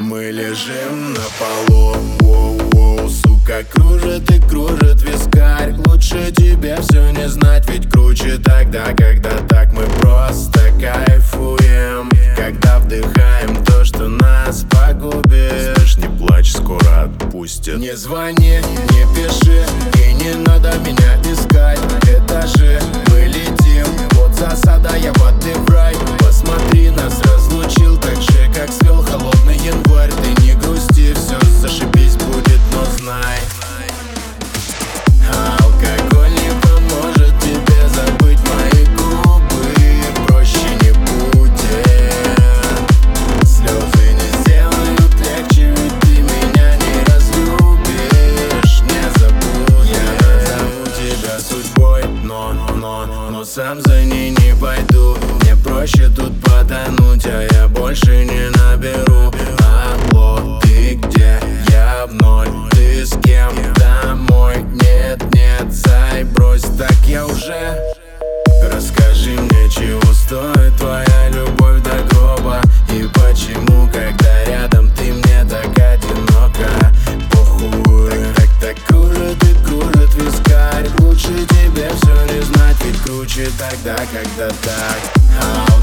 Мы лежим на полу, воу-воу, сука, кружит и кружит вискарь. Лучше тебе все не знать, ведь круче тогда, когда так мы просто кайфуем. Когда вдыхаем то, что нас погубишь. Не плачь, скоро отпустят. Не звони, не пиши, и не надо меня искать. Этажи, мы летим, вот засада, я воды в рай. Посмотри, нас разлучил так же, как свел холодный январь. Ты не грусти, все зашибись будет, но знай, алкоголь не поможет тебе забыть мои губы. Проще не будет. Слезы не сделают легче, ведь ты меня не разлюбишь. Не забудь, я назову тебя судьбой, но сам за ней не пойду. Мне проще тут потонуть, а я больше не наберу. Алло, ты где? Я в ноль. Ты с кем? Домой? Нет, нет, зай, брось, так я уже. Расскажи мне, чего стоит твоя любовь до гроба. И почему, когда рядом ты мне так одинока. Похуй, так кружит и кружит вискарь. Лучше тебе все не знать, ведь круче тогда, когда так.